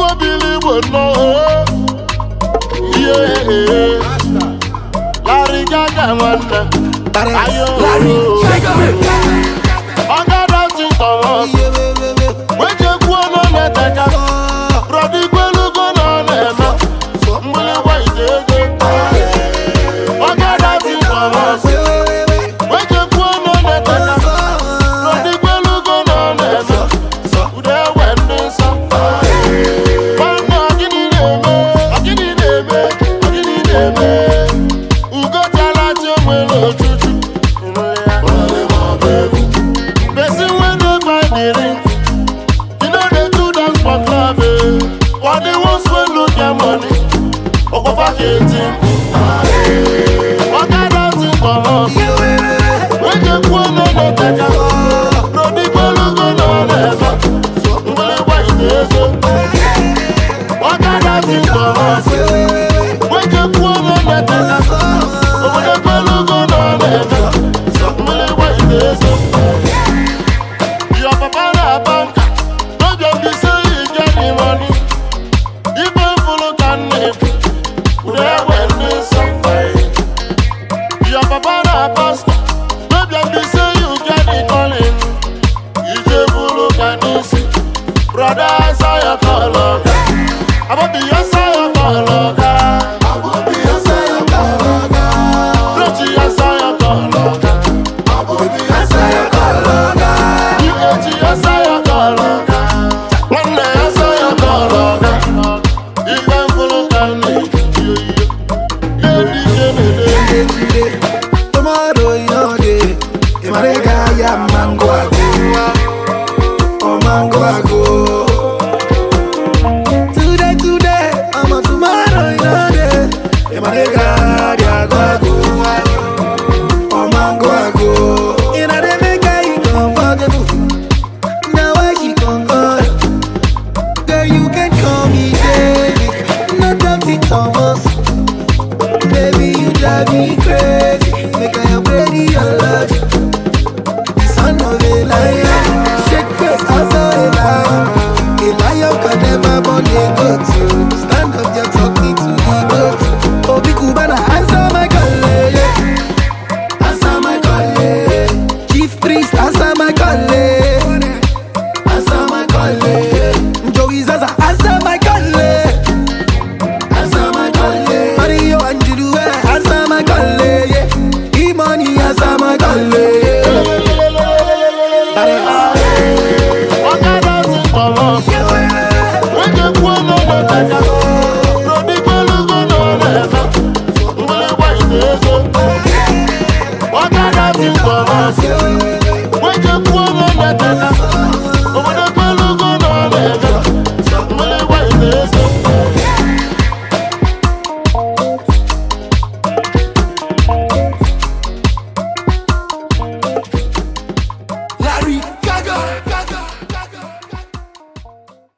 believe we know. Yeah. Larry Gaga man. Larry Gaga. I got out in Thomas. When you go on the Taka, Brody Bellu go on Emma. Somebody white day. I got out in Thomas. When you go on the Taka, Brody Bellu go on Emma. Who they went in some? But no, I get it. Who got a lot of well, Juju? Person when they buy the ring, you know they do dance for club. What they want to look their money, or go back 18. What kind of thing come up? When you go on the Taka, Brody Bellu go on Emma. Somebody white days. What kind of thing come up? When you go on the Taka, Brody Bellu go on Emma. Somebody white days. Your papa na banker, no just be say you get the money. Even follow can name, who they when they somebody. Your papa na pastor, no just be say you get the calling. You just follow can see, brother I saw your call. I want the answer your call. I want the answer your call. Don't you answer your call? I want the answer your call. I saw your call. One day I saw your call. Even follow can Tomorrow your day, Marega ya mango ago, oh mango ago. Today, I'm a tomorrow your day, Marega ya ago, oh mango ago. In a day make I comfortable. Now I she concord. Girl, you can call me David, not Dr. Thomas. Baby, you drive me crazy. Make I am ready a lot. Son of a lion, shake face, also a lion. A lion can never born a goat. Stand up, you're talking to the goat. Obi Kubana, answer my call, answer my call. Chief priest, answer my call, answer my call. Joey Zaza, answer my call, answer my call. Mario Anjulu, answer my call. E-money, answer my call. What kind of thing come up? When you go on the Taka, Brody Bellu go on Emma. Somebody white days. What kind of thing come up?